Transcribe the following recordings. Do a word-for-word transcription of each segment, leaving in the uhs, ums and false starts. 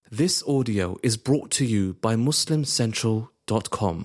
This audio is brought to you by Muslim Central dot com.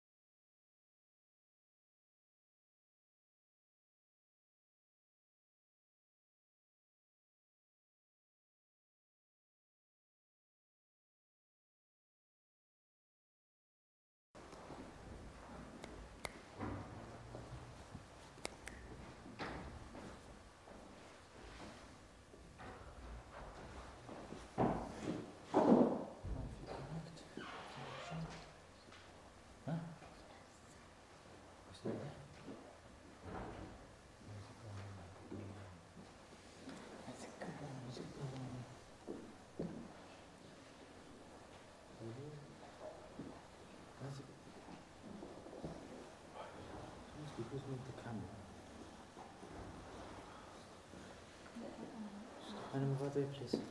Please.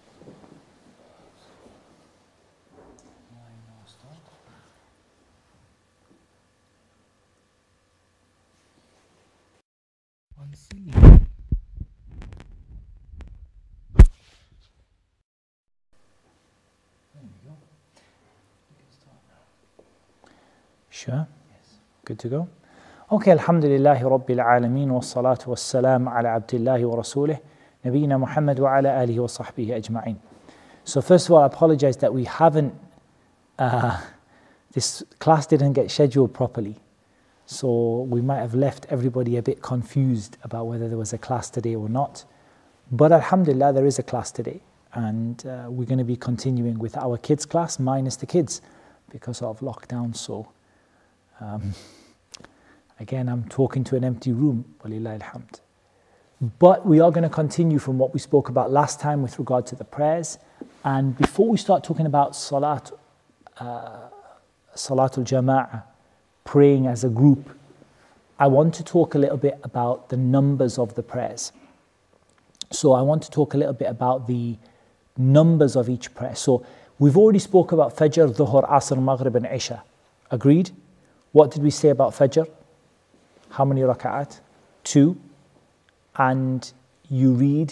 Sure? Yes. Good to go? Okay, alhamdulillahi rabbil alameen wa salatu wa salam ala abdillahi wa rasulih Nabiyyina Muhammad wa ala alihi wa sahbihi ajma'in. So first of all, I apologize that we haven't, uh, this class didn't get scheduled properly. So we might have left everybody a bit confused about whether there was a class today or not. But alhamdulillah, there is a class today. And uh, we're going to be continuing with our kids class, minus the kids, because of lockdown. So um, again, I'm talking to an empty room, walillahi alhamd. But we are going to continue from what we spoke about last time with regard to the prayers. And before we start talking about salat, uh, salatul jama'ah, praying as a group, I want to talk a little bit about the numbers of the prayers. So I want to talk a little bit about the numbers of each prayer. So we've already spoke about Fajr, Dhuhr, Asr, Maghrib and Isha. Agreed? What did we say about Fajr? How many raka'at? Two. And you read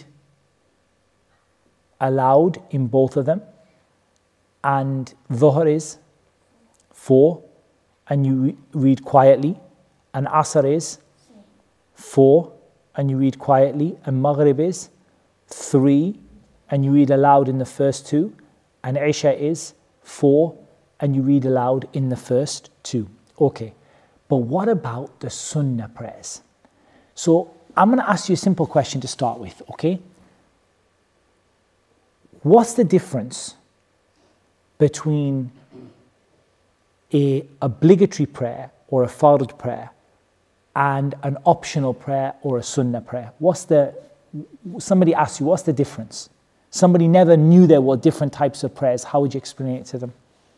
aloud in both of them. And Dhuhr is four, and you re- read quietly. And Asr is four, and you read quietly. And Maghrib is three, and you read aloud in the first two. And Isha is four, and you read aloud in the first two. Okay, but what about the Sunnah prayers? So I'm going to ask you a simple question to start with, okay? What's the difference between a obligatory prayer or a fard prayer and an optional prayer or a sunnah prayer? What's the, somebody asks you, what's the difference? Somebody never knew there were different types of prayers. How would you explain it to them?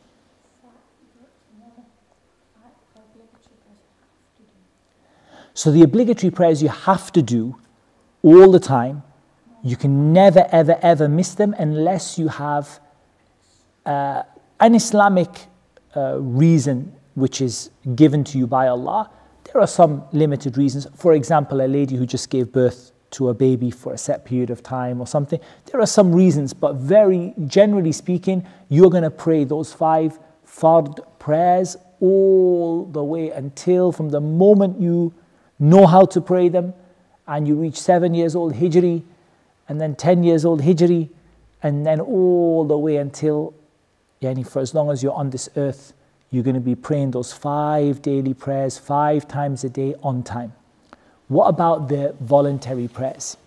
So the obligatory prayers you have to do all the time. You can never, ever, ever miss them unless you have uh, an Islamic uh, reason which is given to you by Allah. There are some limited reasons. For example, a lady who just gave birth to a baby for a set period of time or something. There are some reasons, but very generally speaking, you're going to pray those five fard prayers all the way until from the moment you know how to pray them, and you reach seven years old Hijri, and then ten years old Hijri, and then all the way until, yani for as long as you're on this earth, you're going to be praying those five daily prayers, five times a day on time. What about the voluntary prayers?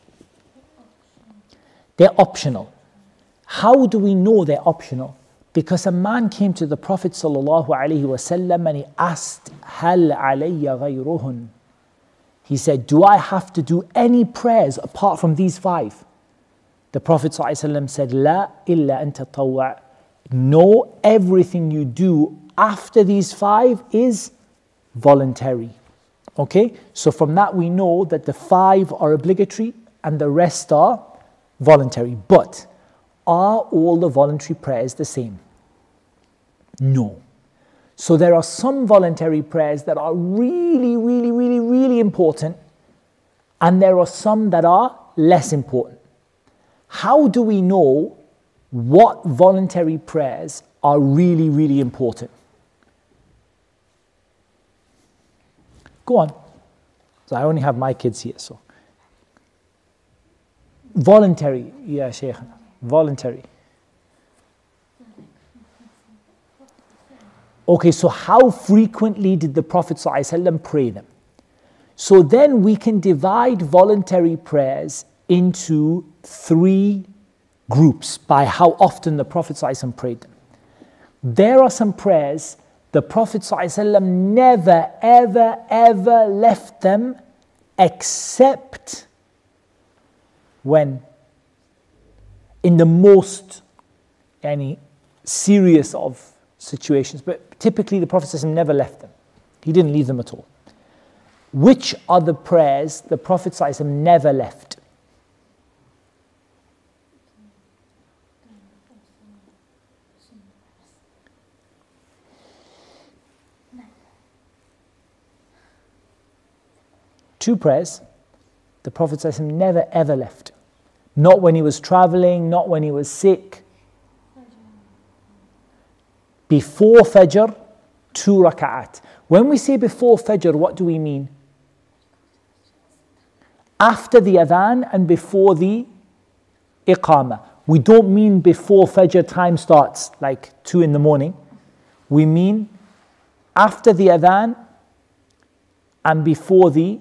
They're optional. How do we know they're optional? Because a man came to the Prophet sallallahu alaihi wasallam and he asked, "Hal alayya ghayruhun?" He said, "Do I have to do any prayers apart from these five?" The Prophet ﷺ said, "La illa an tatawwa." No, everything you do after these five is voluntary. Okay, so from that we know that the five are obligatory and the rest are voluntary. But are all the voluntary prayers the same? No. So there are some voluntary prayers that are really, really, really, really important, and there are some that are less important. How do we know what voluntary prayers are really, really important? Go on. So I only have my kids here, so. Voluntary, yeah, Shaykh. Voluntary. Okay, so how frequently did the Prophet ﷺ pray them? So then we can divide voluntary prayers into three groups by how often the Prophet ﷺ prayed them. There are some prayers the Prophet ﷺ never, ever, ever left them except when? In the most any serious of situations. But typically the Prophet ﷺ never left them. He didn't leave them at all. Which are the prayers the Prophet ﷺ never left? Two prayers the Prophet ﷺ never ever left. Not when he was traveling, not when he was sick. Before Fajr, two raka'at. When we say before Fajr, what do we mean? After the adhan and before the iqamah. We don't mean before Fajr time starts, like two in the morning. We mean after the adhan and before the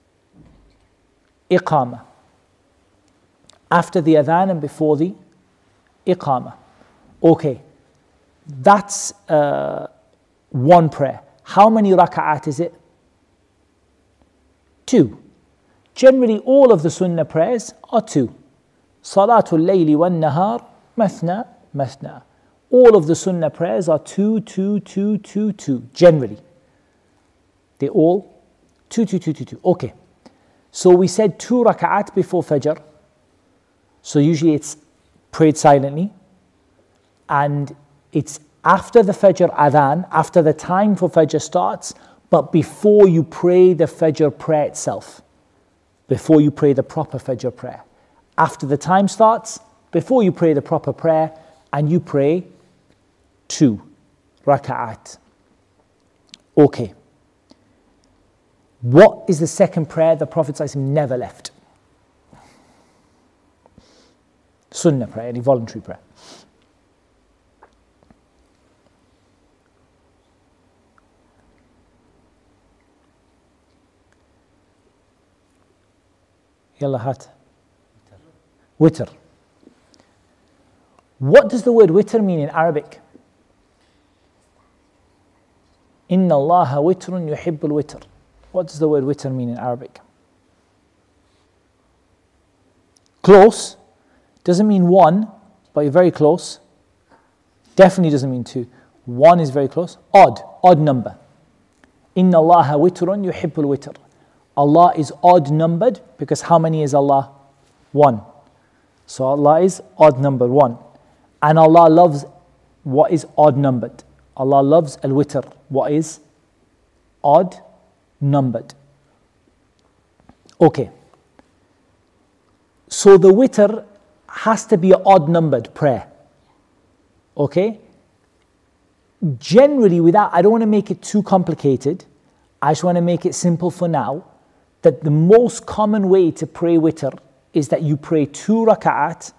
iqamah. After the adhan and before the iqamah. Okay, that's uh, one prayer. How many raka'at is it? Two. Generally, all of the sunnah prayers are two. Salatul layli wan nahar, mathna, mathna. All of the sunnah prayers are two, two, two, two, two. Generally, they all two, two, two, two, two. Okay. So we said two raka'at before Fajr. So usually it's prayed silently. And it's after the Fajr adhan, after the time for Fajr starts, but before you pray the Fajr prayer itself. Before you pray the proper Fajr prayer. After the time starts, before you pray the proper prayer, and you pray two raka'at. Okay. What is the second prayer the Prophet ﷺ never left? Sunnah prayer, any voluntary prayer. Yalla hat. Witr. What does the word witr mean in Arabic? Inna Allaha witrun yuhibbul witr. What does the word witr mean in Arabic? Close. Doesn't mean one, but you're very close. Definitely doesn't mean two. One is very close. Odd. Odd number. Inna Allaha witrun yuhibbul witr. Allah is odd numbered because how many is Allah? One. So Allah is odd numbered, one. And Allah loves what is odd numbered. Allah loves al-witr, what is odd numbered. Okay. So the witr has to be an odd numbered prayer. Okay? Generally, without, I don't want to make it too complicated. I just want to make it simple for now. That the most common way to pray witr is that you pray two raka'at,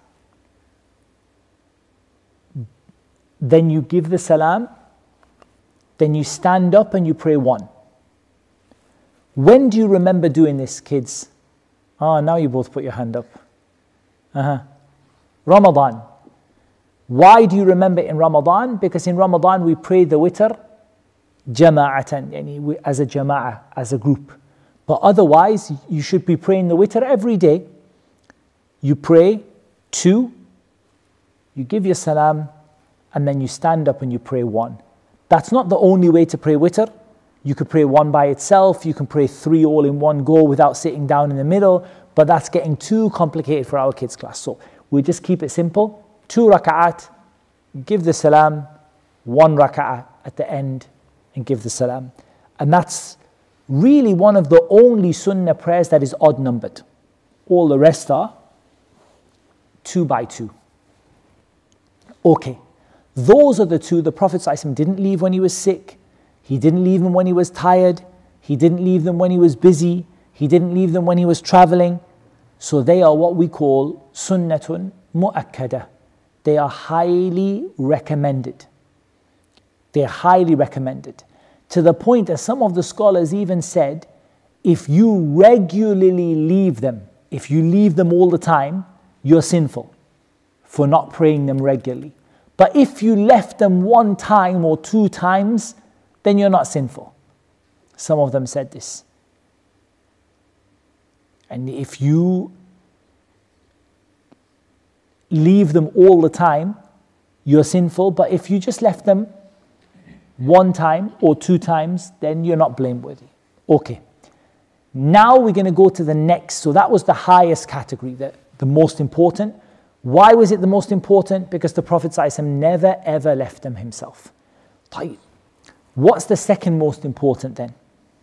then you give the salam, then you stand up and you pray one. When do you remember doing this, kids? Ah, oh, now you both put your hand up. Uh-huh. Ramadan. Why do you remember in Ramadan? Because in Ramadan we pray the witr jama'atan, yani as a jama'ah, as a group. But otherwise, you should be praying the witr every day. You pray two, you give your salam, and then you stand up and you pray one. That's not the only way to pray witr. You could pray one by itself, you can pray three all in one go without sitting down in the middle, but that's getting too complicated for our kids' class. So we just keep it simple. Two raka'at, give the salam, one raka'at at the end, and give the salam. And that's really one of the only sunnah prayers that is odd numbered. All the rest are two by two. Okay, those are the two the Prophet ﷺ didn't leave when he was sick. He didn't leave them when he was tired. He didn't leave them when he was busy. He didn't leave them when he was traveling. So they are what we call sunnatun mu'akkada. They are highly recommended. They are highly recommended. To the point that some of the scholars even said, if you regularly leave them, if you leave them all the time, you're sinful for not praying them regularly. But if you left them one time or two times, then you're not sinful. Some of them said this. And if you leave them all the time, you're sinful. But if you just left them one time or two times, then you're not blameworthy. Okay. Now we're going to go to the next. So that was the highest category, the, the most important. Why was it the most important? Because the Prophet ﷺ never ever left them himself. What's the second most important then?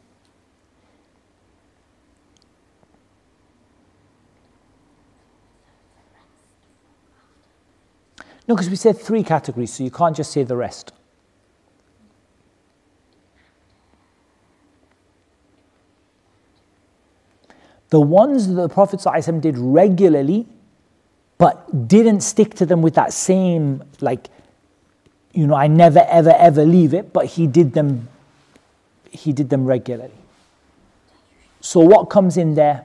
No, because we said three categories, so you can't just say the rest. The ones that the Prophet ﷺ did regularly, but didn't stick to them with that same, like, you know, I never, ever, ever leave it, but he did them, he did them regularly. So what comes in there?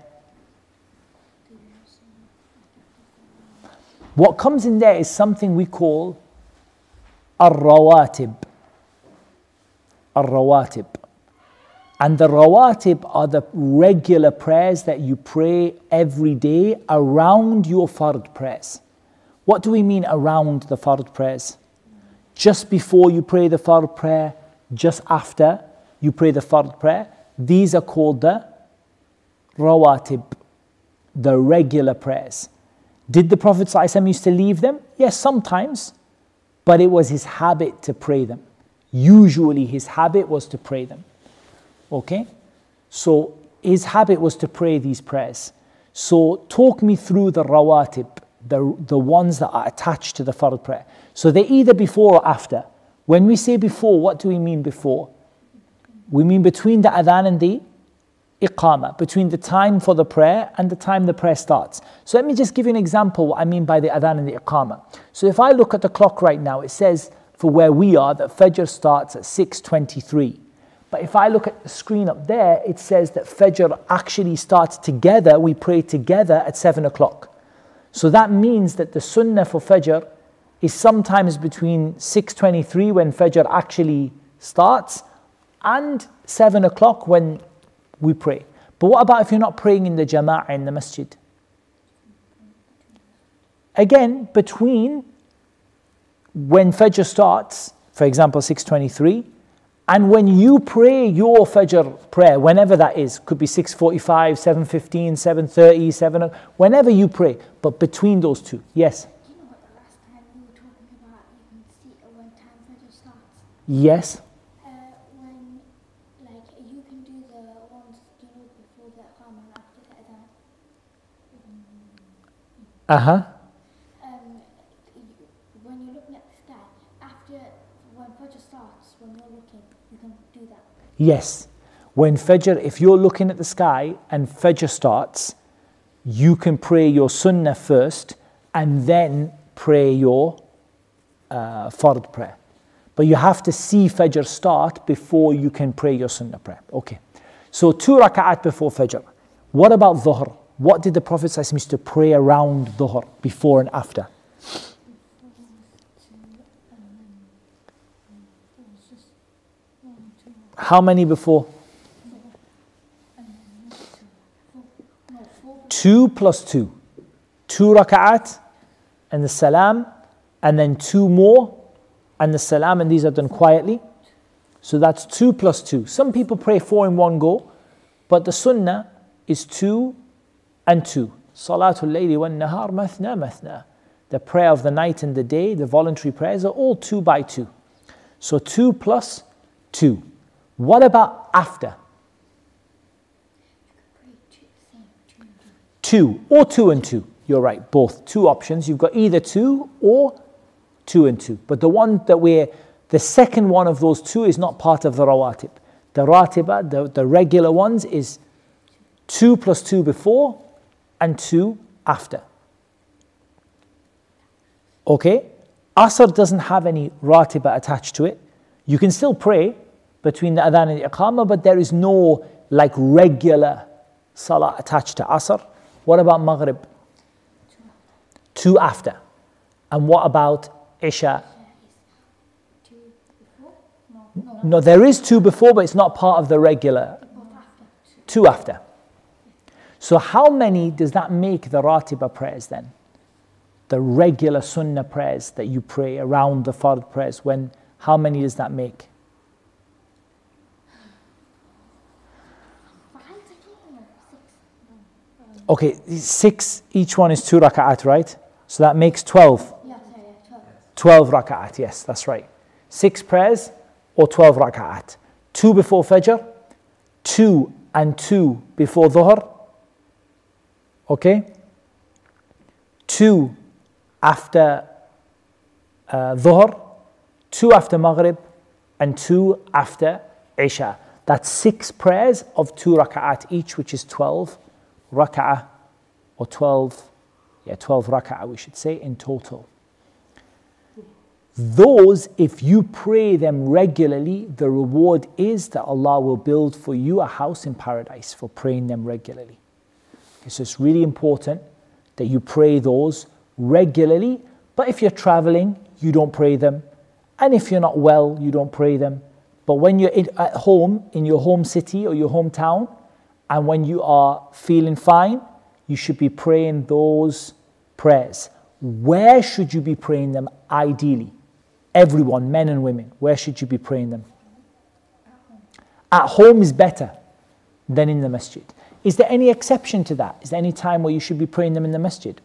What comes in there is something we call ar-rawatib. Ar-rawatib. And the rawatib are the regular prayers that you pray every day around your fard prayers. What do we mean around the fard prayers? Just before you pray the fard prayer, just after you pray the fard prayer. These are called the rawatib, the regular prayers. Did the Prophet ﷺ used to leave them? Yes, sometimes, but it was his habit to pray them. Usually his habit was to pray them. Okay? So his habit was to pray these prayers. So talk me through the rawatib, the, the ones that are attached to the fard prayer. So they're either before or after. When we say before, what do we mean before? We mean between the adhan and the iqamah, between the time for the prayer and the time the prayer starts. So let me just give you an example what I mean by the adhan and the iqamah. So if I look at the clock right now, it says for where we are that Fajr starts at six twenty-three. But if I look at the screen up there, it says that Fajr actually starts together, we pray together at seven o'clock. So that means that the sunnah for Fajr is sometimes between six twenty-three when Fajr actually starts and seven o'clock when we pray. But what about if you're not praying in the jama'ah in the masjid? Again, between when Fajr starts, for example six twenty-three, and when you pray your Fajr prayer, whenever that is, could be six forty-five, seven fifteen, seven thirty, seven, whenever you pray, but between those two. Yes? Do you know what the last time we were talking about, you can see when time Fajr starts? Yes. Uh, when, like, you can do the ones, you know, before the Iqamah and after the Adhan. Uh-huh. Um, you- when you're looking at the sky, after, when Fajr starts, when you're looking, you can do that. Yes. When Fajr, if you're looking at the sky and Fajr starts, you can pray your sunnah first and then pray your uh, fard prayer. But you have to see Fajr start before you can pray your sunnah prayer. Okay. So two raka'at before Fajr. What about Dhuhr? What did the Prophet ﷺ used to pray around Dhuhr, before and after? How many before? Two plus two. Two raka'at and the salam, and then two more and the salam, and these are done quietly. So that's two plus two. Some people pray four in one go, but the sunnah is two and two. Salatul layli wan nahar mathna mathna. The prayer of the night and the day, the voluntary prayers are all two by two. So two plus two. What about after? Pray two, same, two and two. Two or two and two. You're right, both. Two options. You've got either two or two and two. But the one that we're, the second one of those two is not part of the rawatib. The ratiba, the, the regular ones, is two plus two before and two after. Okay? Asr doesn't have any ratiba attached to it. You can still pray between the adhan and the iqamah, but there is no like regular salah attached to Asr. What about Maghrib? Two after. And what about Isha? Two before? No, no. No, there is two before, but it's not part of the regular. Two after. So how many does that make the ratiba prayers then? The regular sunnah prayers that you pray around the fard prayers, when, how many does that make? Okay, six, each one is two raka'at, right? So that makes twelve. Yeah, sorry, yeah, twelve. twelve raka'at, yes, that's right. Six prayers or twelve raka'at. Two before Fajr, two and two before Dhuhr. Okay? Two after uh, Dhuhr, two after Maghrib, and two after Isha. That's six prayers of two raka'at each, which is twelve raka'ah, or twelve, yeah, twelve raka'ah we should say in total. Those, if you pray them regularly, the reward is that Allah will build for you a house in paradise for praying them regularly. Okay, so it's really important that you pray those regularly, but if you're traveling, you don't pray them. And if you're not well, you don't pray them. But when you're in, at home, in your home city or your hometown, and when you are feeling fine, you should be praying those prayers. Where should you be praying them ideally? Everyone, men and women, where should you be praying them? At home is better than in the masjid. Is there any exception to that? Is there any time where you should be praying them in the masjid?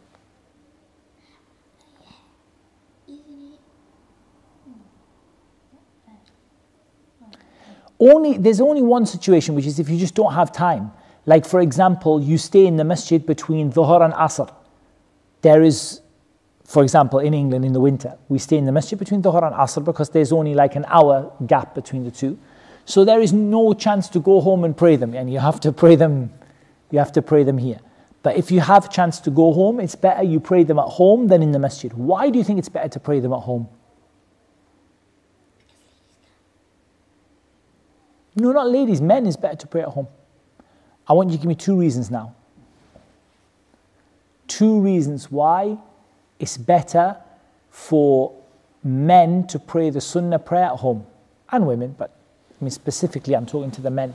Only, there's only one situation, which is if you just don't have time. Like for example, you stay in the masjid between Dhuhr and Asr. There is, for example, in England in the winter, we stay in the masjid between Dhuhr and Asr because there's only like an hour gap between the two. So there is no chance to go home and pray them, and you have to pray them, you have to pray them here. But if you have chance to go home, it's better you pray them at home than in the masjid. Why do you think it's better to pray them at home? No, not ladies, men is better to pray at home. I want you to give me two reasons now. Two reasons why it's better for men to pray the sunnah prayer at home, and women, but I mean specifically I'm talking to the men.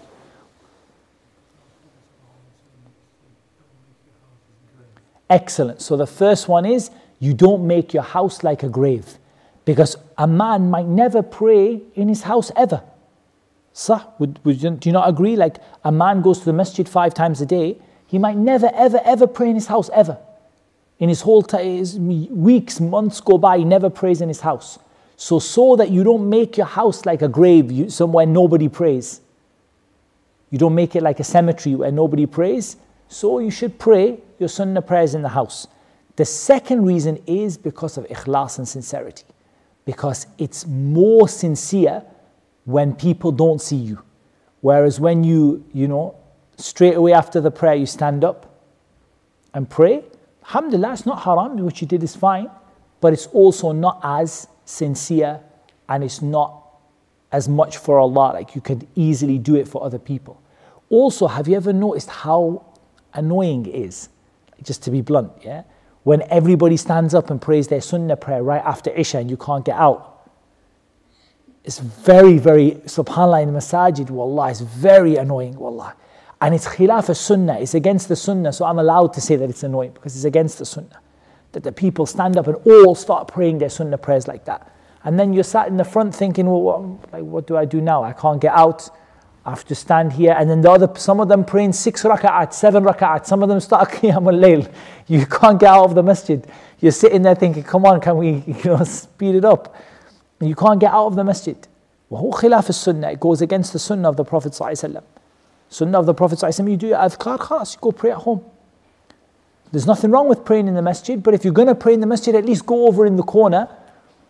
Excellent. So the first one is, you don't make your house like a grave, because a man might never pray in his house ever. Sah, would, would you, do you not agree? Like a man goes to the masjid five times a day, he might never, ever, ever pray in his house ever. In his whole time, weeks, months go by, he never prays in his house. So, so that you don't make your house like a grave, you, somewhere nobody prays. You don't make it like a cemetery where nobody prays. So you should pray your sunnah prayers in the house. The second reason is because of ikhlas and sincerity. Because it's more sincere when people don't see you. Whereas when you, you know, straight away after the prayer you stand up and pray, alhamdulillah, it's not haram, what you did is fine, but it's also not as sincere and it's not as much for Allah, like you could easily do it for other people. Also, have you ever noticed how annoying it is, just to be blunt, yeah? When everybody stands up and prays their sunnah prayer right after Isha and you can't get out. It's very, very, subhanAllah, in the masajid, wallah, it's very annoying, wallah. And it's khilaf as-sunnah, it's against the sunnah, so I'm allowed to say that it's annoying because it's against the sunnah. That the people stand up and all start praying their sunnah prayers like that. And then you're sat in the front thinking, well, what, like, what do I do now? I can't get out, I have to stand here. And then the other, some of them praying six raka'at, seven raka'at, some of them start qiyam al-layl. You can't get out of the masjid. You're sitting there thinking, come on, can we, you know, speed it up? You can't get out of the masjid. وَهُوَ خِلَافِ السُّنَّةِ. It goes against the sunnah of the Prophet ﷺ. Sunnah of the Prophet ﷺ, you do your adhkar, khalas, you go pray at home. There's nothing wrong with praying in the masjid, but if you're going to pray in the masjid, at least go over in the corner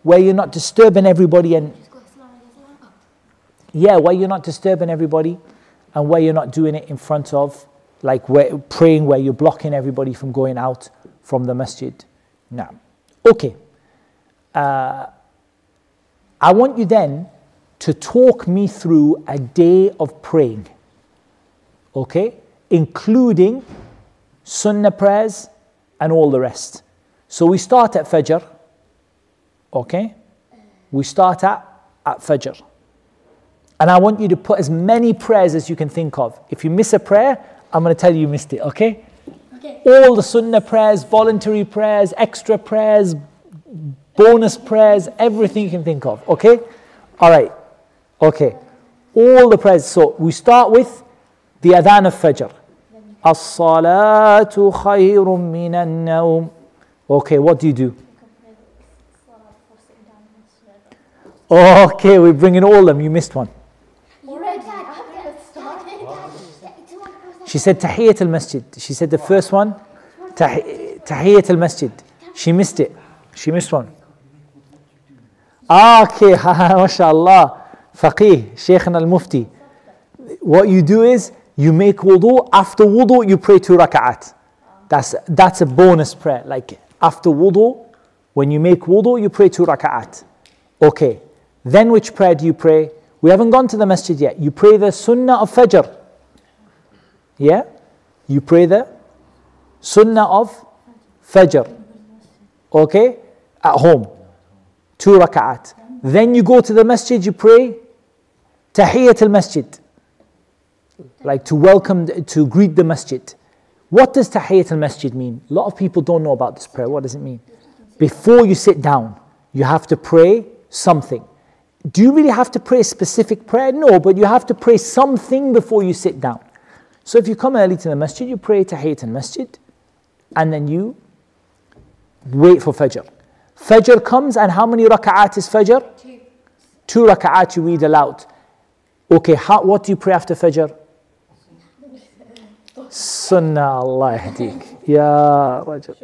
where you're not disturbing everybody and yeah, where you're not disturbing everybody and where you're not doing it in front of, like where, praying where you're blocking everybody from going out from the masjid. Now, okay. Uh, I want you then to talk me through a day of praying, okay, including sunnah prayers and all the rest. So we start at Fajr, okay? We start at, at Fajr. And I want you to put as many prayers as you can think of. If you miss a prayer, I'm going to tell you you missed it, okay? Okay. All the sunnah prayers, voluntary prayers, extra prayers, bonus prayers, everything you can think of, okay? All right, okay. All the prayers. So we start with the adhan of Fajr. As-salatu khayrun minan nawm. Okay, what do you do? Okay, we're bringing all of them. You missed one. She said Tahiyyat al-Masjid. She said the first one, Tahiyyat al-Masjid. She missed it. She missed one. Okay, mashallah. Faqih, Shaykhana al-Mufti. What you do is, you make wudu. After wudu, you pray two raka'at. That's, that's a bonus prayer. Like after wudu, when you make wudu, you pray two raka'at. Okay. Then which prayer do you pray? We haven't gone to the masjid yet. You pray the sunnah of Fajr. Yeah? You pray the sunnah of Fajr. Okay? At home. Two raka'at. Then you go to the masjid, you pray Tahiyyat al-Masjid. Like to welcome, to greet the masjid. What does Tahiyyat al-Masjid mean? A lot of people don't know about this prayer. What does it mean? Before you sit down, you have to pray something. Do you really have to pray a specific prayer? No, but you have to pray something before you sit down. So if you come early to the masjid, you pray Tahiyyat al-Masjid, and then you wait for Fajr. Fajr comes, and how many raka'at is Fajr? Two. Two raka'at you read aloud. Okay, how, what do you pray after Fajr? Sunnah, Allah yahdik. Ya Rajab.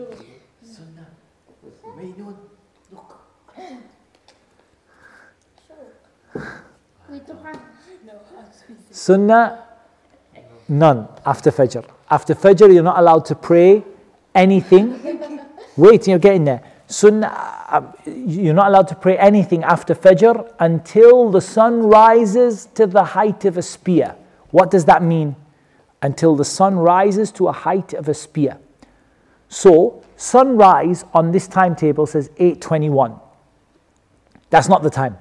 Sunnah, none after Fajr. After Fajr, you're not allowed to pray anything. Wait, you're getting there. Sunnah, you're not allowed to pray anything after Fajr until the sun rises to the height of a spear. What does that mean? Until the sun rises to a height of a spear. So, sunrise on this timetable says eight twenty-one. That's not the time.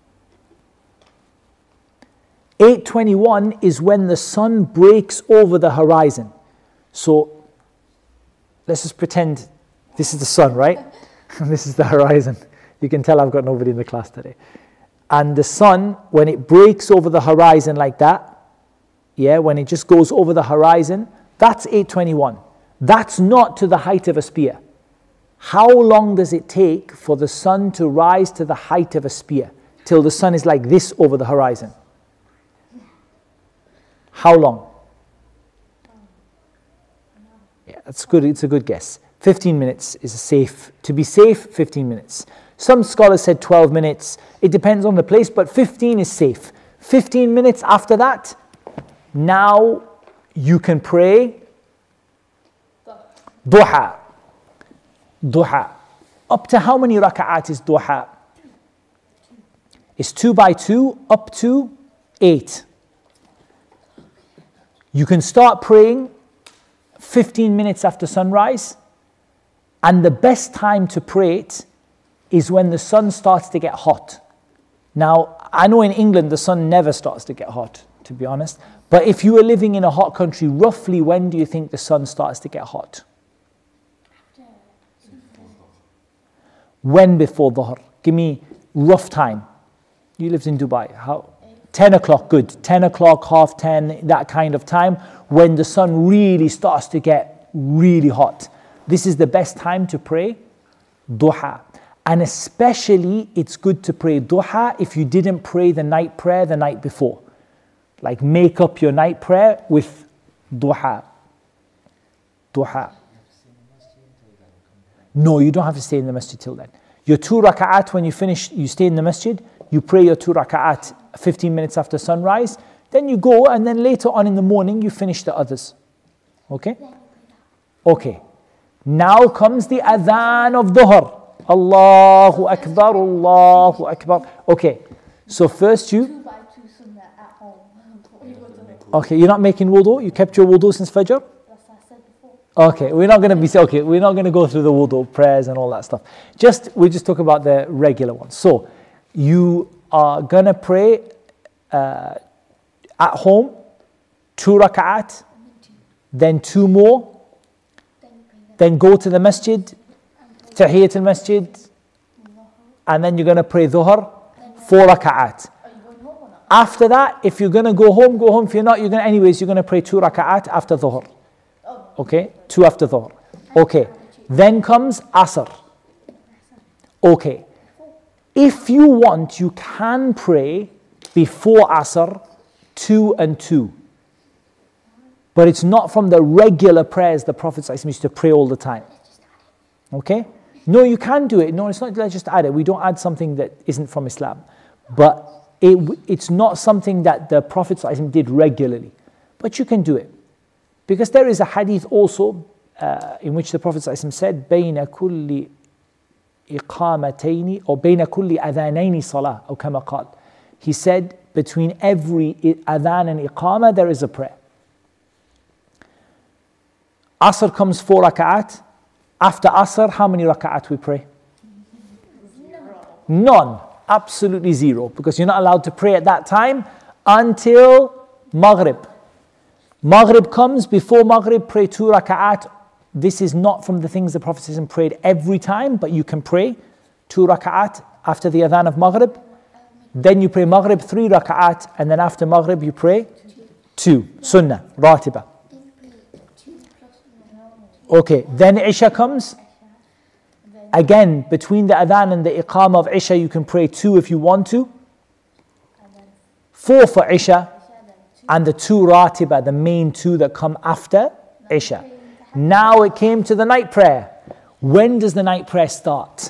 eight twenty-one is when the sun breaks over the horizon. So, let's just pretend this is the sun, right? This is the horizon. You can tell I've got nobody in the class today. And the sun, when it breaks over the horizon like that, yeah, when it just goes over the horizon, that's eight twenty-one. That's not to the height of a spear. How long does it take for the sun to rise to the height of a spear? Till the sun is like this over the horizon. How long? Yeah, that's good. It's a good guess. fifteen minutes is safe. To be safe, fifteen minutes. Some scholars said twelve minutes. It depends on the place, but fifteen is safe. fifteen minutes after that, now you can pray duha. Duha. Up to how many raka'at is duha? It's two by two, up to eight. You can start praying fifteen minutes after sunrise, and the best time to pray it is when the sun starts to get hot. Now, I know in England the sun never starts to get hot, to be honest, but if you were living in a hot country, roughly when do you think the sun starts to get hot? When before Dhuhr? Give me rough time. You lived in Dubai. How? ten o'clock, good. ten o'clock, half ten, that kind of time when the sun really starts to get really hot. This is the best time to pray duha. And especially it's good to pray duha if you didn't pray the night prayer the night before. Like make up your night prayer with duha. Duha. No, you don't have to stay in the masjid till then. Your two raka'at, when you finish, you stay in the masjid, you pray your two raka'at fifteen minutes after sunrise, then you go, and then later on in the morning, you finish the others. Okay? Okay. Now comes the adhan of dhuhr. Allahu Akbar, Allahu Akbar. Okay. So first you... Okay, you're not making wudu? You kept your wudu since Fajr? Okay, we're not going to be okay. We're not going to go through the wudu prayers and all that stuff. Just we just talk about the regular ones. So you are going to pray uh, at home, two rak'at, then two more, then go to the masjid, tahiyyat al-masjid, and then you're going to pray dhuhr, four rak'at. After that, if you're going to go home, go home. If you're not, you're going to, anyways, you're going to pray two rak'at after dhuhr. Okay, two after dhuhr. Okay, then comes asr. Okay, if you want, you can pray before asr two and two. But it's not from the regular prayers the Prophet ﷺ used to pray all the time. Okay? No, you can do it. No, it's not, let's just add it. We don't add something that isn't from Islam. But it, it's not something that the Prophet ﷺ did regularly. But you can do it. Because there is a hadith also uh, in which the Prophet ﷺ said, بَيْنَ كُلِّ إِقَامَتَيْنِ or بَيْنَ كُلِّ أَذَانَيْنِ صَلَاةً أو كما قال. He said, between every adhan and iqama there is a prayer. Asr comes four raka'at. After Asr, how many raka'at we pray? None. Absolutely zero. Because you're not allowed to pray at that time until Maghrib. Maghrib comes, before Maghrib, pray two raka'at. This is not from the things the Prophet ﷺ prayed every time, but you can pray two raka'at after the adhan of Maghrib. Then you pray Maghrib, three raka'at, and then after Maghrib you pray two. Sunnah, ratiba. Okay, then Isha comes. Again, between the adhan and the iqamah of Isha, you can pray two if you want to. Four for Isha, and the two ratiba, the main two that come after Isha. Now it came to the night prayer. When does the night prayer start?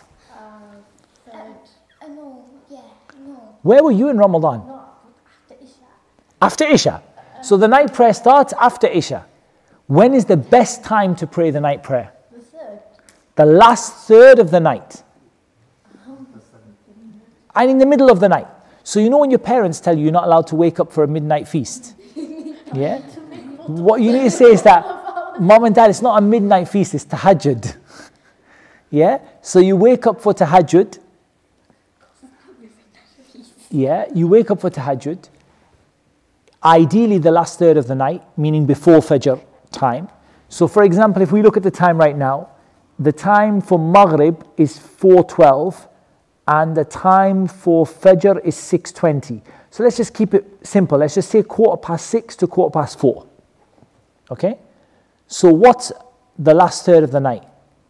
Where were you in Ramadan? After Isha. So the night prayer starts after Isha. When is the best time to pray the night prayer? The third. The last third of the night. And in the middle of the night. So you know when your parents tell you you're not allowed to wake up for a midnight feast? Yeah? What you need to say is that, Mom and Dad, it's not a midnight feast, it's tahajjud. Yeah? So you wake up for tahajjud. Yeah, you wake up for tahajjud. Ideally the last third of the night, meaning before Fajr time. So for example, if we look at the time right now, the time for Maghrib is four twelve and the time for Fajr is six twenty. So let's just keep it simple. Let's just say quarter past six to quarter past four. Okay? So what's the last third of the night?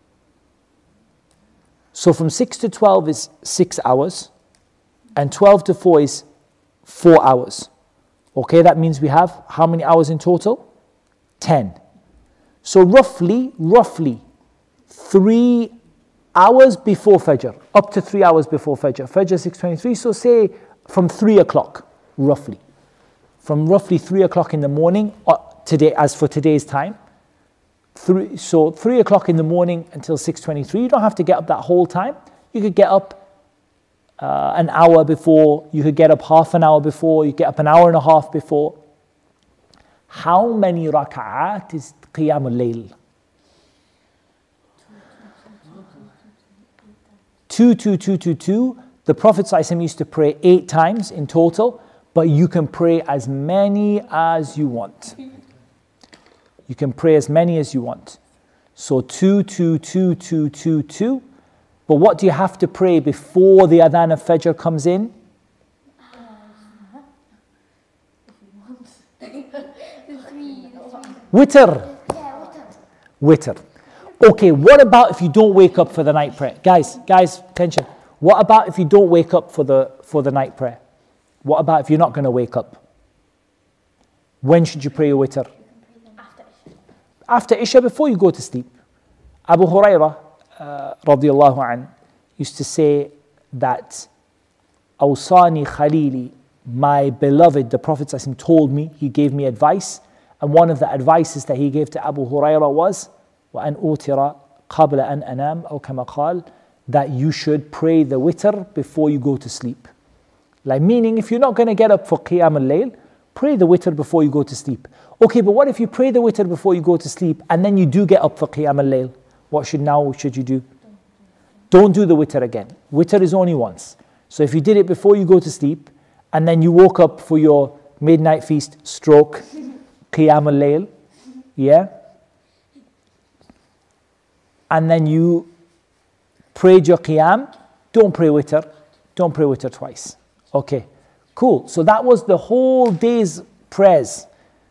So from six to twelve is six hours and twelve to four is four hours. Okay, that means we have how many hours in total? ten. So roughly, roughly three hours before Fajr, up to three hours before Fajr. Fajr six twenty-three, so say from three o'clock, roughly. From roughly three o'clock in the morning, uh, today, as for today's time. Three, so three o'clock in the morning until six twenty-three, you don't have to get up that whole time. You could get up uh, an hour before, you could get up half an hour before, you get up an hour and a half before. How many raka'at is Qiyamul Layl? Two, two, two, two, two. The Prophet ﷺ used to pray eight times in total, but you can pray as many as you want. You can pray as many as you want. So two, two, two, two, two, two. But what do you have to pray before the adhan of Fajr comes in? Witr. Witr. Okay, what about if you don't wake up for the night prayer? Guys, guys, attention. What about if you don't wake up for the for the night prayer? What about if you're not going to wake up? When should you pray your witr? After Isha. After Isha, before you go to sleep. Abu Hurairah, uh, radiallahu an, used to say that Awsani Khalili, my beloved, the Prophet ﷺ told me, he gave me advice, and one of the advices that he gave to Abu Hurairah was وَأَنْ أُوتِرَ قَبْلَ أَنْ أَنَامَ أو كما قال, that you should pray the witr before you go to sleep. Like meaning, if you're not going to get up for Qiyam al-Layl, pray the witr before you go to sleep. Okay, but what if you pray the witr before you go to sleep and then you do get up for Qiyam al-Layl? What should now should you do? Don't do the witr again. Witr is only once. So if you did it before you go to sleep and then you woke up for your midnight feast stroke Qiyam al-Layl, yeah? And then you prayed your Qiyam, don't pray witr, don't pray witr twice. Okay, cool. So that was the whole day's prayers.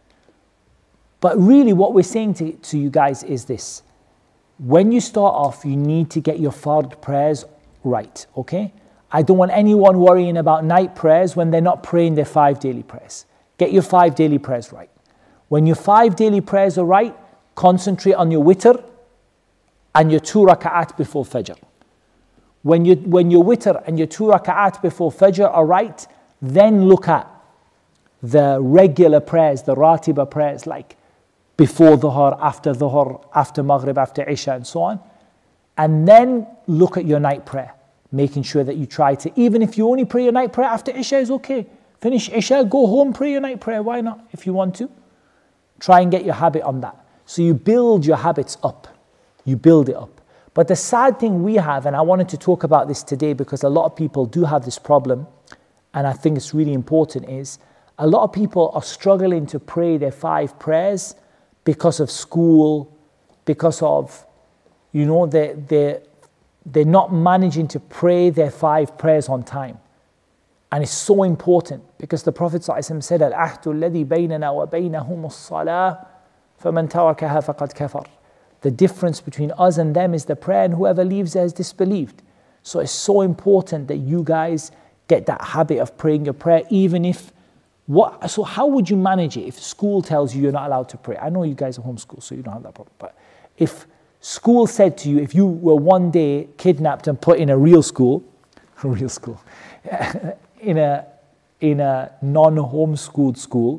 But really what we're saying to, to you guys is this. When you start off, you need to get your fard prayers right, okay? I don't want anyone worrying about night prayers when they're not praying their five daily prayers. Get your five daily prayers right. When your five daily prayers are right, concentrate on your witr and your two raka'at before Fajr. When, you, when your witr and your two raka'at before Fajr are right, then look at the regular prayers, the ratiba prayers, like before Dhuhr, after Dhuhr, after Maghrib, after Isha, and so on. And then look at your night prayer, making sure that you try to, even if you only pray your night prayer after Isha is okay. Finish Isha, go home, pray your night prayer. Why not? If you want to, try and get your habit on that. So you build your habits up. You build it up. But the sad thing we have, and I wanted to talk about this today because a lot of people do have this problem, and I think it's really important, is a lot of people are struggling to pray their five prayers because of school, because of, you know, they're, they're, they're not managing to pray their five prayers on time. And it's so important because the Prophet ﷺ said, الْعَهْدُ الَّذِي بَيْنَنَا وَبَيْنَهُمُ الصَّلَاةِ فَمَنْ تَرَكَهَا فَقَدْ كَفَرَ. The difference between us and them is the prayer, and whoever leaves it has disbelieved. So it's so important that you guys get that habit of praying your prayer, even if, what? So how would you manage it if school tells you you're not allowed to pray? I know you guys are homeschooled, so you don't have that problem. But if school said to you, if you were one day kidnapped and put in a real school, a real school, in a in a non-homeschooled school,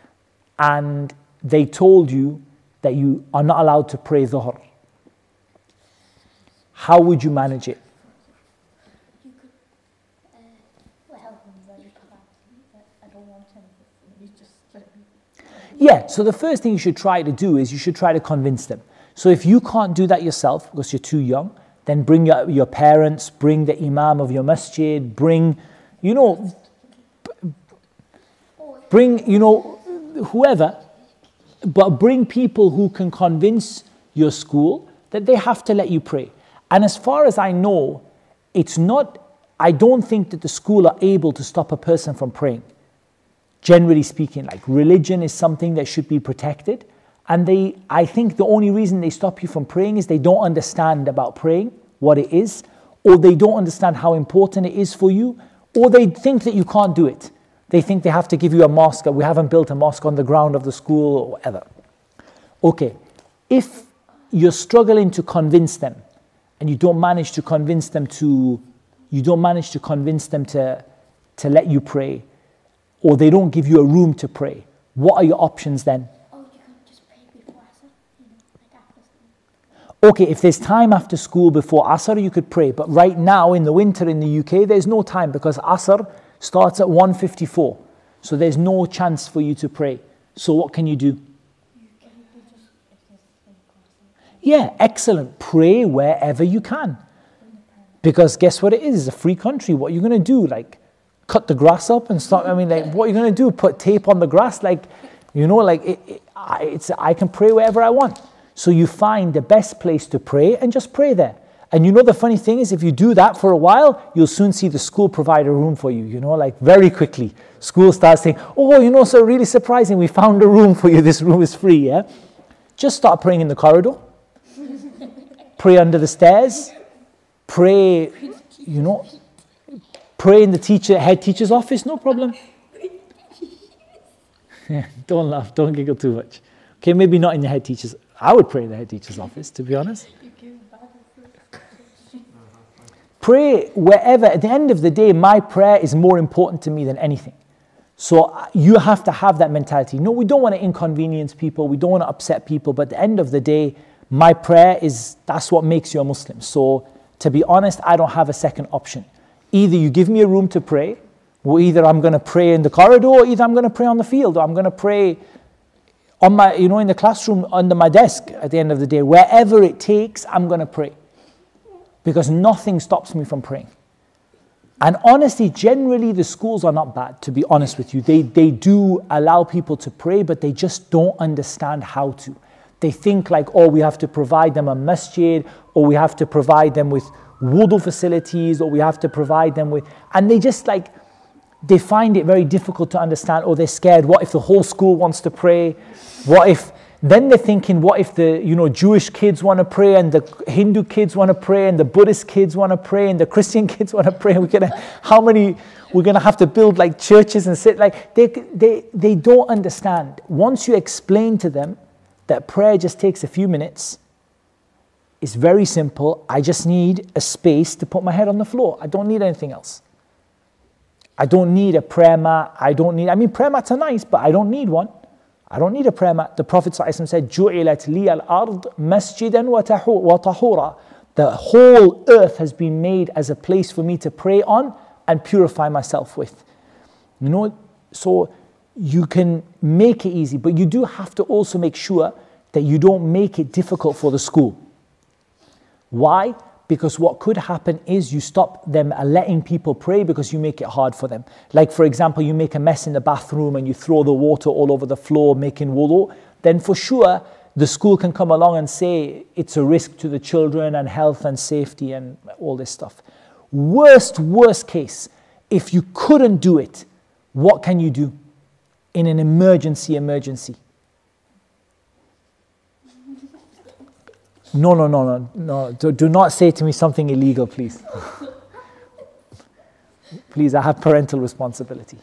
and they told you that you are not allowed to pray Dhuhr, how would you manage it? You could, uh, well, I don't want him. You just let me. Yeah, so the first thing you should try to do is you should try to convince them. So if you can't do that yourself because you're too young, then bring your, your parents, bring the imam of your masjid, bring, you know, bring, you know, whoever, but bring people who can convince your school that they have to let you pray. And as far as I know, it's not, I don't think that the school are able to stop a person from praying. Generally speaking, like religion is something that should be protected. And they, I think the only reason they stop you from praying is they don't understand about praying, what it is, or they don't understand how important it is for you, or they think that you can't do it. They think they have to give you a mosque. We haven't built a mosque on the ground of the school or whatever. Okay, if you're struggling to convince them and you don't manage to convince them to, you don't manage to convince them to, to let you pray, or they don't give you a room to pray, what are your options then? Oh, you can just pray before Asr, you know, like after school. Okay, if there's time after school before Asr, you could pray. But right now in the winter in the U K, there's no time because Asr starts at one fifty-four. So there's no chance for you to pray. So what can you do? Yeah, excellent. Pray wherever you can. Because guess what it is? It's a free country. What are you going to do? Like, cut the grass up and start, I mean, like, what are you going to do? Put tape on the grass? Like, you know, like, it, it, I, it's, I can pray wherever I want. So you find the best place to pray and just pray there. And you know the funny thing is, if you do that for a while, you'll soon see the school provide a room for you, you know, like very quickly. School starts saying, oh, you know, so really surprising, we found a room for you, this room is free, yeah? Just start praying in the corridor. Pray under the stairs. Pray, you know, pray in the teacher, head teacher's office, no problem. Yeah, don't laugh, don't giggle too much. Okay, maybe not in the head teacher's, I would pray in the head teacher's office, to be honest. Pray wherever. At the end of the day, my prayer is more important to me than anything. So you have to have that mentality. No, we don't want to inconvenience people. We don't want to upset people. But at the end of the day, my prayer is, that's what makes you a Muslim. So to be honest, I don't have a second option. Either you give me a room to pray, or either I'm going to pray in the corridor, or either I'm going to pray on the field, or I'm going to pray on my, you know, in the classroom under my desk at the end of the day. Wherever it takes, I'm going to pray. Because nothing stops me from praying. And honestly, generally the schools are not bad, to be honest with you. They, they do allow people to pray, but they just don't understand how to. They think like, oh, we have to provide them a masjid, or we have to provide them with wudu facilities, or we have to provide them with... And they just like, they find it very difficult to understand, or they're scared. What if the whole school wants to pray? What if... Then they're thinking, what if the, you know, Jewish kids want to pray, and the Hindu kids want to pray, and the Buddhist kids want to pray, and the Christian kids want to pray? We're gonna, how many, we're gonna have to build like churches and sit like, they, they, they don't understand. Once you explain to them that prayer just takes a few minutes, it's very simple. I just need a space to put my head on the floor. I don't need anything else. I don't need a prayer mat. I don't need, I mean, prayer mats are nice, but I don't need one. I don't need a prayer mat. The Prophet ﷺ said, جُعِلَتْ لِيَ الْأَرْض مَسْجِدًا وَطَهُورًا. The whole earth has been made as a place for me to pray on and purify myself with. You know, so you can make it easy, but you do have to also make sure that you don't make it difficult for the school. Why? Because what could happen is you stop them letting people pray because you make it hard for them. Like for example, you make a mess in the bathroom and you throw the water all over the floor making wudu, then for sure the school can come along and say it's a risk to the children and health and safety and all this stuff. Worst, worst case, if you couldn't do it, what can you do in an emergency, emergency? No, no, no, no, no. Do, do not say to me something illegal, please. Please, I have parental responsibility.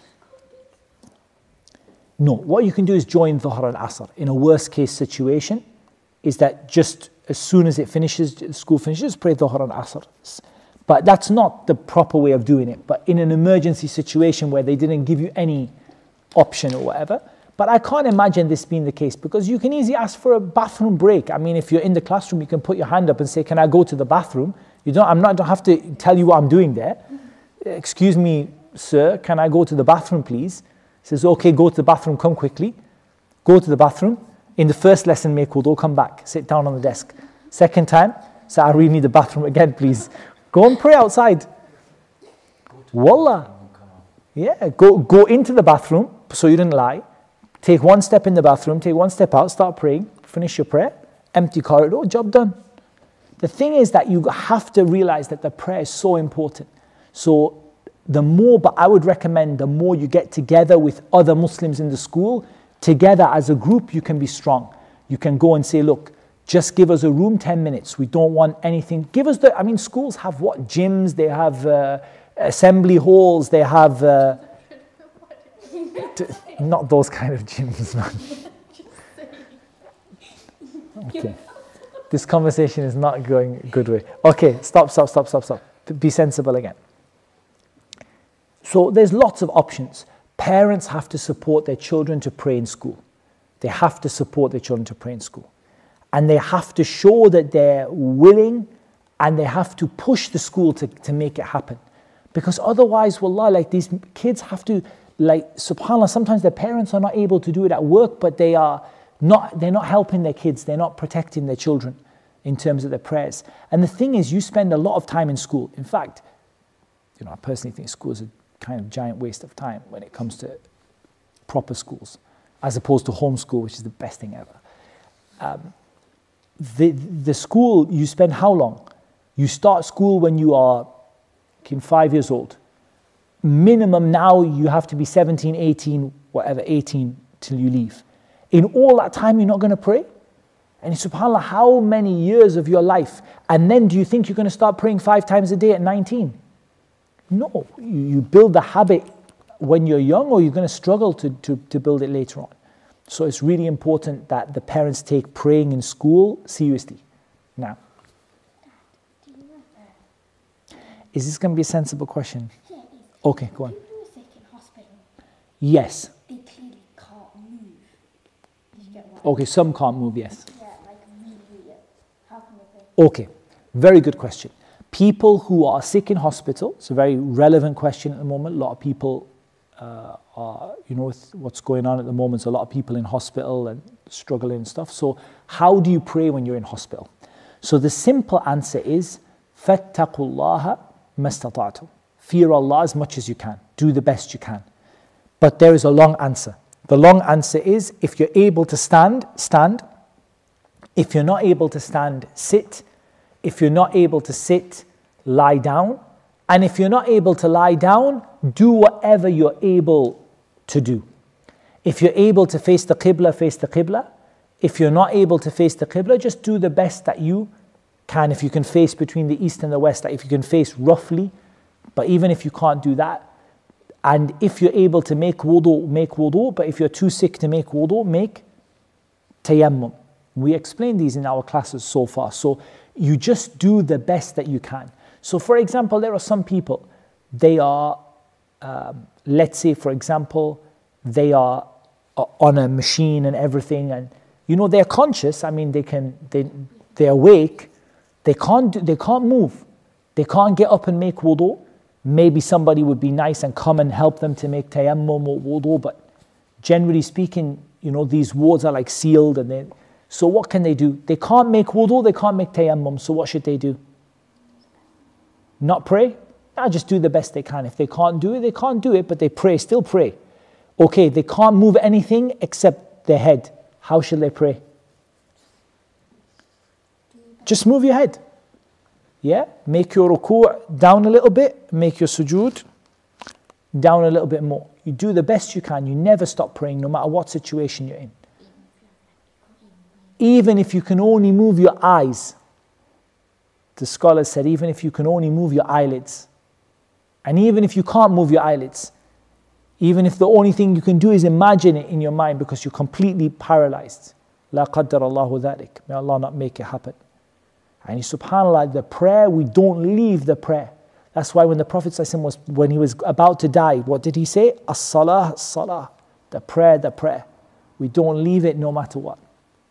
No, what you can do is join Dhuhr and Asr. In a worst case situation, is that just as soon as it finishes, school finishes, pray Dhuhr and Asr. But that's not the proper way of doing it. But in an emergency situation where they didn't give you any option or whatever, but I can't imagine this being the case because you can easily ask for a bathroom break. I mean, if you're in the classroom, you can put your hand up and say, can I go to the bathroom? You don't, I'm not, don't have to tell you what I'm doing there. Excuse me, sir, can I go to the bathroom, please? He says, okay, go to the bathroom, come quickly. Go to the bathroom. In the first lesson, make wudu, come back, sit down on the desk. Second time, say, I really need the bathroom again, please. Go and pray outside. Wallah. Yeah, go, go into the bathroom so you didn't lie. Take one step in the bathroom, take one step out, start praying, finish your prayer, empty corridor, job done. The thing is that you have to realize that the prayer is so important. So the more, but I would recommend the more you get together with other Muslims in the school, together as a group, you can be strong. You can go and say, look, just give us a room ten minutes. We don't want anything. Give us the, I mean, schools have what? Gyms, they have uh, assembly halls, they have... Uh, t- Not those kind of gyms, man. Okay. This conversation is not going a good way. Okay, stop, stop, stop, stop, stop. Be sensible again. So there's lots of options. Parents have to support their children to pray in school. They have to support their children to pray in school. And they have to show that they're willing and they have to push the school to, to make it happen. Because otherwise, wallah, like these kids have to... Like, subhanAllah, sometimes their parents are not able to do it at work, but they are not, they're not helping their kids, they're not protecting their children in terms of their prayers. And the thing is, you spend a lot of time in school. In fact, you know, I personally think school is a kind of giant waste of time when it comes to proper schools, as opposed to homeschool, which is the best thing ever. Um, the, the school, you spend how long? You start school when you are five years old. Minimum now you have to be seventeen, eighteen, whatever, eighteen till you leave. In all that time you're not going to pray? And subhanAllah, how many years of your life? And then do you think you're going to start praying five times a day at nineteen? No, you build the habit when you're young, or you're going to struggle to, to, to build it later on. So it's really important that the parents take praying in school seriously. Now, Is this going to be a sensible question? Yeah, it is. Okay, go on. People who are sick in hospital, Yes. they clearly can't move. Did you get what I Okay, some can't move, yes. mean? Yeah, like really, really. How can they pray? Okay, very good question. People who are sick in hospital, it's a very relevant question at the moment. A lot of people uh, are, you know, with what's going on at the moment, so a lot of people in hospital and struggling and stuff. So how do you pray when you're in hospital? So the simple answer is, فَاتَّقُوا اللَّهَ مَا اسْتَطَعْتُمْ. Fear Allah as much as you can. Do the best you can. But there is a long answer. The long answer is, if you're able to stand, stand. If you're not able to stand, sit. If you're not able to sit, lie down. And if you're not able to lie down, do whatever you're able to do. If you're able to face the Qibla, face the Qibla. If you're not able to face the Qibla, just do the best that you can. If you can face between the east and the west, like if you can face roughly, but even if you can't do that, and if you're able to make wudu, make wudu, but if you're too sick to make wudu, make tayammum. We explained these in our classes so far. So you just do the best that you can. So for example, there are some people, they are, um, let's say for example, they are uh, on a machine and everything, and you know they're conscious. I mean, they can, they they're awake. They can't do, they can't move. They can't get up and make wudu. Maybe somebody would be nice and come and help them to make tayammum or wudu, but generally speaking, you know, these wards are like sealed, and they, so what can they do? They can't make wudu, they can't make tayammum, so what should they do? Not pray? Nah, just do the best they can. If they can't do it, they can't do it, but they pray, still pray. Okay, they can't move anything except their head. How should they pray? Just move your head. Yeah, make your ruku' down a little bit, make your sujood down a little bit more. You do the best you can. You never stop praying, no matter what situation you're in. Even if you can only move your eyes. The scholar said, even if you can only move your eyelids. And even if you can't move your eyelids, even if the only thing you can do is imagine it in your mind because you're completely paralyzed. La qaddar Allahu dhalik. May Allah not make it happen. And subhanAllah, the prayer, we don't leave the prayer. That's why when the Prophet was, when he was about to die, what did he say? As-salah, as-salah. The prayer, the prayer. We don't leave it no matter what.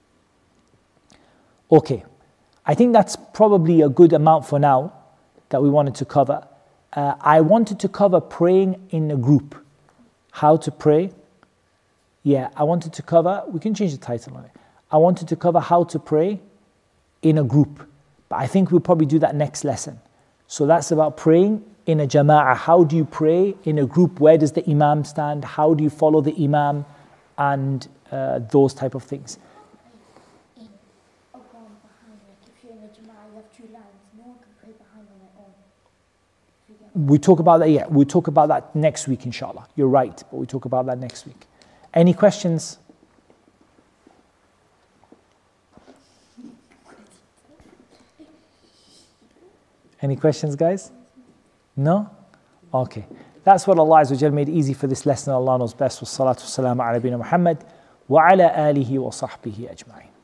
Okay, I think that's probably a good amount for now that we wanted to cover. Uh, I wanted to cover praying in a group. How to pray. Yeah, I wanted to cover, we can change the title on it. I wanted to cover how to pray in a group. But I think we'll probably do that next lesson. So that's about praying in a jama'ah. How do you pray in a group? Where does the imam stand? How do you follow the imam? And uh, those type of things. In a one behind, like if you're in a jama'ah, you have two lines. No one can pray behind on their own. If you get what We talk about that, yeah, we'll talk about that next week, inshallah. You're right, but we talk about that next week. Any questions? Any questions, guys? No? Okay. That's what Allah Azza wa Jal made easy for this lesson. Allah knows best. Wa salatu wa salam ala nabina Muhammad wa ala alihi wa sahbihi ajma'in.